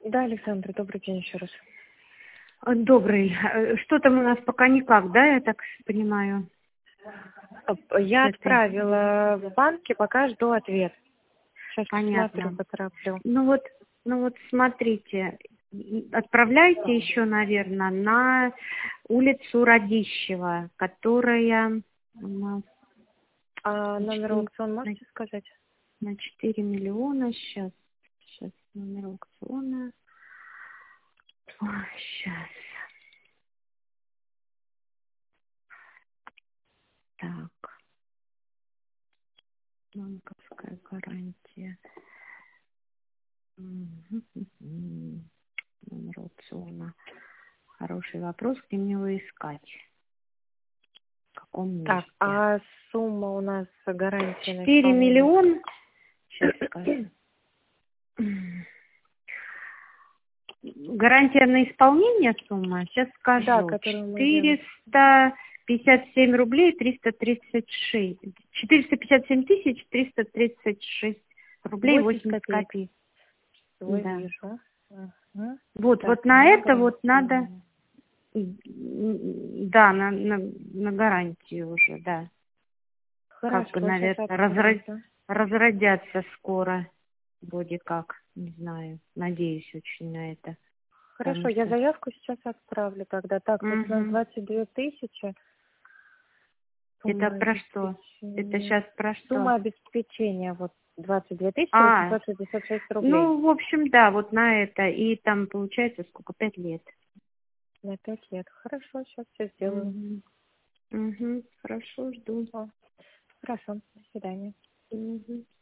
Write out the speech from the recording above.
Да, Александр, добрый день еще раз. Добрый. Что там у нас пока никак, да, я так понимаю? Я Это отправила в банке, пока жду ответ. Сейчас посмотрю, понятно. потороплю. Ну вот смотрите, отправляйте еще, наверное, на улицу Радищева, которая у нас А номер аукциона можете сказать? на 4 миллиона. Сейчас номер аукциона. Сейчас. Так. Банковская гарантия. Номер аукциона. Хороший вопрос, где мне его искать? В каком месте? Так, а сумма у нас гарантии на 4 исполнение? миллиона. Сейчас скажу. Гарантия на исполнение сумма? Сейчас скажу. Да, которую мы делаем. 457 рублей 336. 457 тысяч 336 рублей 80 копеек. Вот Да. вижу. Угу. Вот, Так, вот на это вот гарантия. надо, да, на гарантию уже, да. Хорошо, Как бы, наверное, разродятся скоро, вроде как, не знаю, надеюсь очень на это. Хорошо, я заявку сейчас отправлю тогда. Так, тут у нас 22 тысячи. Это про что? Это сейчас про что? Сумма обеспечения, вот 22 тысячи 866 рублей. Ну, в общем, да, вот на это. И там получается сколько? 5 лет. На 5 лет. Хорошо, сейчас все сделаю. Хорошо, жду. Хорошо, до свидания.